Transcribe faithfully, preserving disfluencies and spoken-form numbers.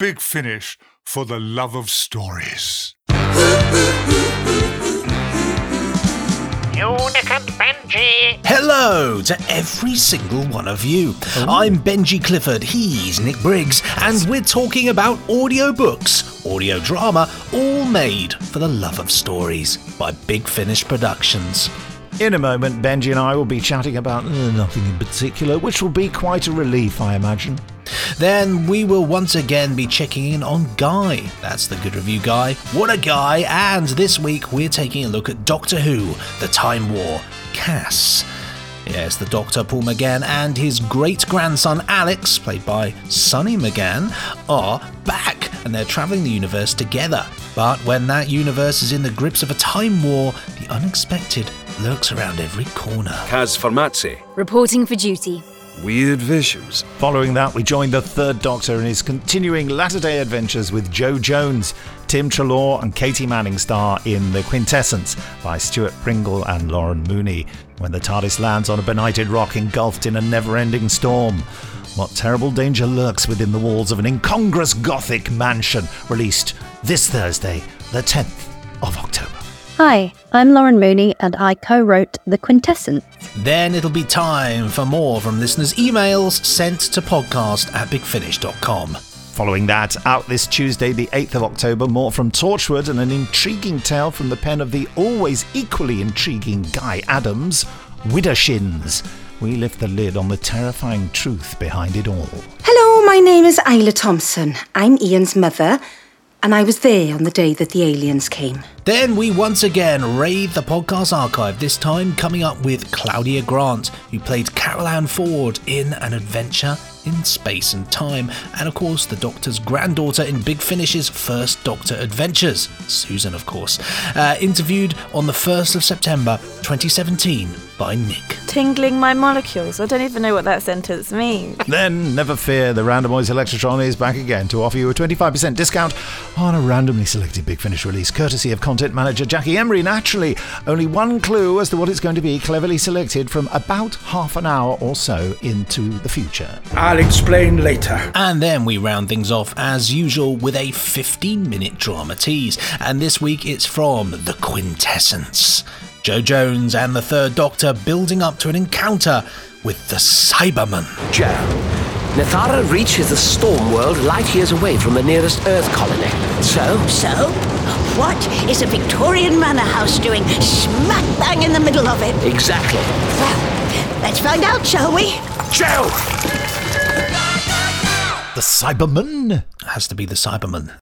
Big Finish for the love of stories. Unicant Benji. Hello to every single one of you. Ooh. I'm Benji Clifford, he's Nick Briggs, and we're talking about audiobooks, audio drama, all made for the love of stories by Big Finish Productions. In a moment, Benji and I will be chatting about uh, nothing in particular, which will be quite a relief, I imagine. Then we will once again be checking in on Guy. That's the Good Review Guy. What a guy! And this week we're taking a look at Doctor Who, The Time War, Cass. Yes, the Doctor, Paul McGann, and his great-grandson Alex, played by Sonny McGann, are back, and they're travelling the universe together. But when that universe is in the grips of a time war, the unexpected lurks around every corner. Kaz Farmatzi. Reporting for duty. Weird visions. Following that, we join the Third Doctor in his continuing latter-day adventures with Jo Jones. Tim Treloar and Katie Manning star in The Quintessence by Stuart Pringle and Lauren Mooney, when the TARDIS lands on a benighted rock engulfed in a never-ending storm. What terrible danger lurks within the walls of an incongruous Gothic mansion? Released this Thursday, the tenth of October. Hi, I'm Lauren Mooney and I co-wrote The Quintessence. Then it'll be time for more from listeners' emails sent to podcast at big finish dot com. Following that, out this Tuesday, the eighth of October, more from Torchwood and an intriguing tale from the pen of the always equally intriguing Guy Adams, Widdershins. We lift the lid on the terrifying truth behind it all. Hello, my name is Isla Thompson. I'm Ian's mother, and I was there on the day that the aliens came. Then we once again raid the podcast archive, this time coming up with Claudia Grant, who played Carol Ann Ford in An Adventure in Space and Time, and of course the Doctor's granddaughter in Big Finish's First Doctor Adventures, Susan of course, uh, interviewed on the first of September twenty seventeen by Nick. Tingling my molecules. I don't even know what that sentence means. Then, never fear, the Randomoids Electrotron is back again to offer you a twenty-five percent discount on a randomly selected Big Finish release, courtesy of content manager Jackie Emery. Naturally, only one clue as to what it's going to be, cleverly selected from about half an hour or so into the future. I'll explain later. And then we round things off as usual with a fifteen minute drama tease, and this week it's from The Quintessence. Jo Jones and the Third Doctor building up to an encounter with the Cybermen. Jo, Nethara Reach is a storm world light years away from the nearest Earth colony. So? So? What is a Victorian manor house doing smack bang in the middle of it? Exactly. Well, let's find out, shall we? Jo! The Cybermen? Has to be the Cybermen.